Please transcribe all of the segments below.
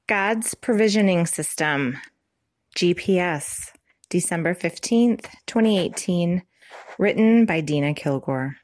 God's Provisioning System, GPS, December 15th, 2018, written by Dina Kilgore.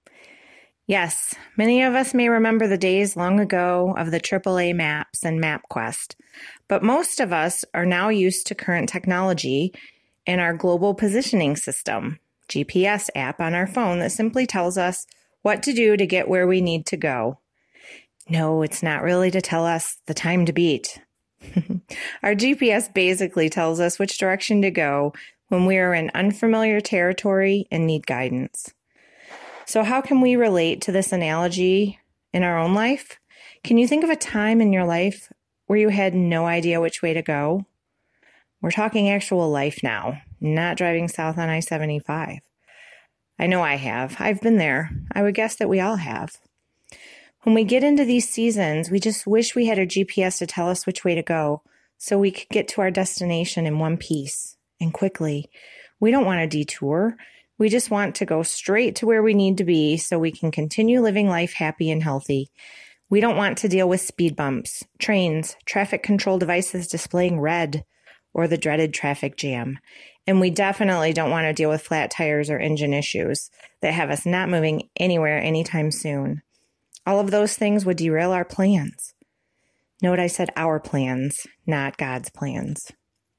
Yes, many of us may remember the days long ago of the AAA maps and MapQuest, but most of us are now used to current technology and our Global Positioning System, GPS app on our phone that simply tells us what to do to get where we need to go. No, it's not really to tell us the time to beat. Our GPS basically tells us which direction to go when we are in unfamiliar territory and need guidance. So how can we relate to this analogy in our own life? Can you think of a time in your life where you had no idea which way to go? We're talking actual life now, not driving south on I-75. I know I have. I've been there. I would guess that we all have. When we get into these seasons, we just wish we had a GPS to tell us which way to go so we could get to our destination in one piece and quickly. We don't want a detour. We just want to go straight to where we need to be so we can continue living life happy and healthy. We don't want to deal with speed bumps, trains, traffic control devices displaying red, or the dreaded traffic jam. And we definitely don't want to deal with flat tires or engine issues that have us not moving anywhere anytime soon. All of those things would derail our plans. Note I said our plans, not God's plans.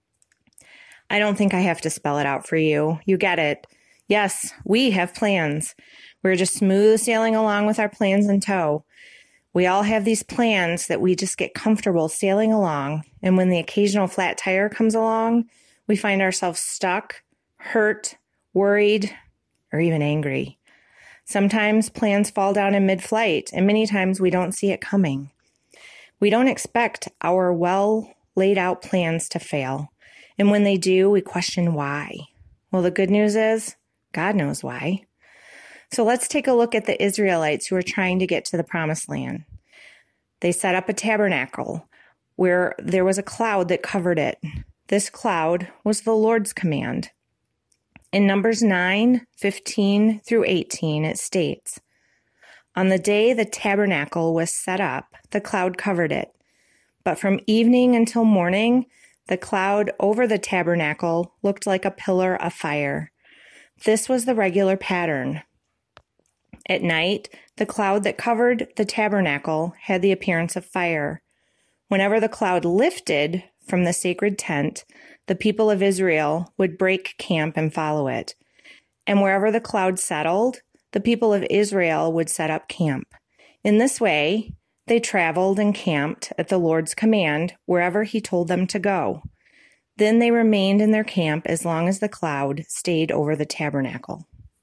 I don't think I have to spell it out for you. You get it. Yes, we have plans. We're just smooth sailing along with our plans in tow. We all have these plans that we just get comfortable sailing along, and when the occasional flat tire comes along, we find ourselves stuck, hurt, worried, or even angry. Sometimes plans fall down in mid-flight, and many times we don't see it coming. We don't expect our well-laid-out plans to fail, and when they do, we question why. Well, the good news is, God knows why. So let's take a look at the Israelites who are trying to get to the Promised Land. They set up a tabernacle where there was a cloud that covered it. This cloud was the Lord's command. In Numbers 9:15 through 18, it states, "On the day the tabernacle was set up, the cloud covered it. But from evening until morning, the cloud over the tabernacle looked like a pillar of fire. This was the regular pattern. At night, the cloud that covered the tabernacle had the appearance of fire. Whenever the cloud lifted from the sacred tent, the people of Israel would break camp and follow it. And wherever the cloud settled, the people of Israel would set up camp. In this way, they traveled and camped at the Lord's command wherever he told them to go. Then they remained in their camp as long as the cloud stayed over the tabernacle."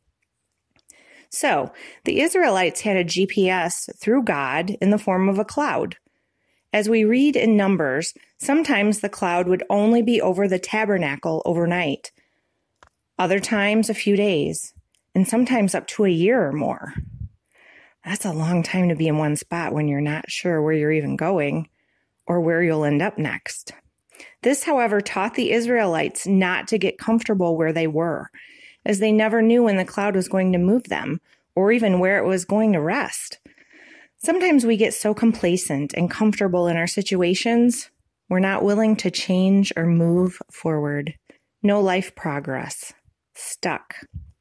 So, the Israelites had a GPS through God in the form of a cloud. As we read in Numbers, sometimes the cloud would only be over the tabernacle overnight, other times a few days, and sometimes up to a year or more. That's a long time to be in one spot when you're not sure where you're even going or where you'll end up next. This, however, taught the Israelites not to get comfortable where they were, as they never knew when the cloud was going to move them or even where it was going to rest. Sometimes we get so complacent and comfortable in our situations, we're not willing to change or move forward. No life progress. Stuck.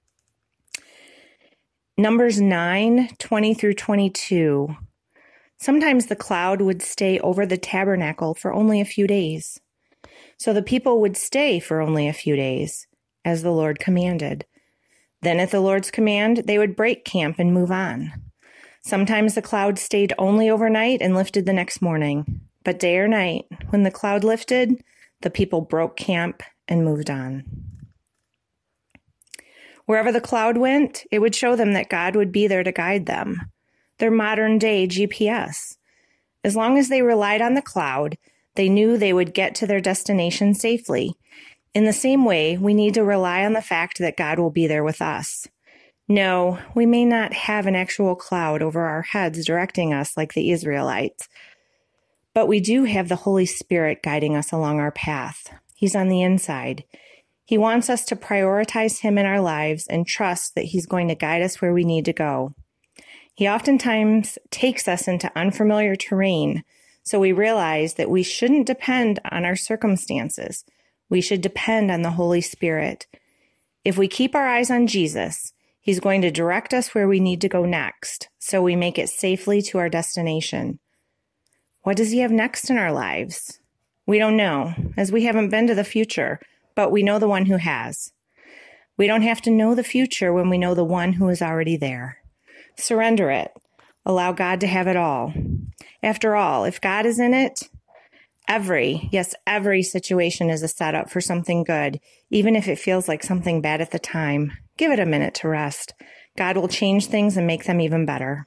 Numbers 9:20 through 22. Sometimes the cloud would stay over the tabernacle for only a few days. So the people would stay for only a few days, as the Lord commanded. Then at the Lord's command, they would break camp and move on. Sometimes the cloud stayed only overnight and lifted the next morning. But day or night, when the cloud lifted, the people broke camp and moved on. Wherever the cloud went, it would show them that God would be there to guide them. Their modern-day GPS. As long as they relied on the cloud, they knew they would get to their destination safely. In the same way, we need to rely on the fact that God will be there with us. No, we may not have an actual cloud over our heads directing us like the Israelites, but we do have the Holy Spirit guiding us along our path. He's on the inside. He wants us to prioritize him in our lives and trust that he's going to guide us where we need to go. He oftentimes takes us into unfamiliar terrain So we realize that we shouldn't depend on our circumstances. We should depend on the Holy Spirit. If we keep our eyes on Jesus, He's going to direct us where we need to go next, so we make it safely to our destination. What does He have next in our lives? We don't know, as we haven't been to the future, but we know the one who has. We don't have to know the future when we know the one who is already there. Surrender it. Allow God to have it all. After all, if God is in it, every situation is a setup for something good, even if it feels like something bad at the time. Give it a minute to rest. God will change things and make them even better.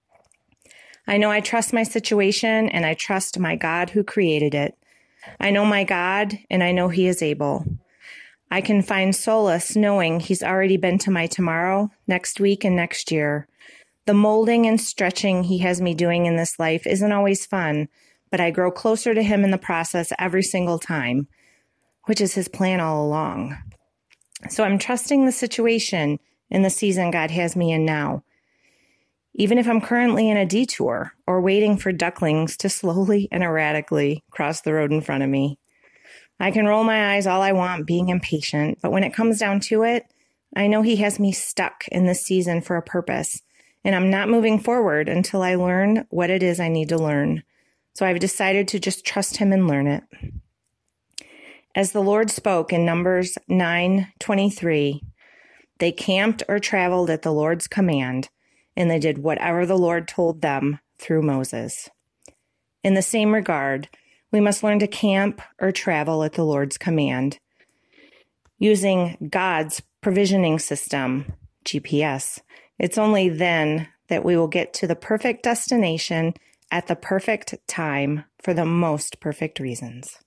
I know I trust my situation, and I trust my God who created it. I know my God, and I know He is able. I can find solace knowing He's already been to my tomorrow, next week, and next year. The molding and stretching He has me doing in this life isn't always fun, but I grow closer to Him in the process every single time, which is His plan all along. So I'm trusting the situation in the season God has me in now. Even if I'm currently in a detour or waiting for ducklings to slowly and erratically cross the road in front of me. I can roll my eyes all I want, being impatient, but when it comes down to it, I know He has me stuck in this season for a purpose, and I'm not moving forward until I learn what it is I need to learn. So I've decided to just trust Him and learn it. As the Lord spoke in Numbers 9:23, they camped or traveled at the Lord's command, and they did whatever the Lord told them through Moses. In the same regard, we must learn to camp or travel at the Lord's command, using God's provisioning system, GPS. It's only then that we will get to the perfect destination at the perfect time for the most perfect reasons.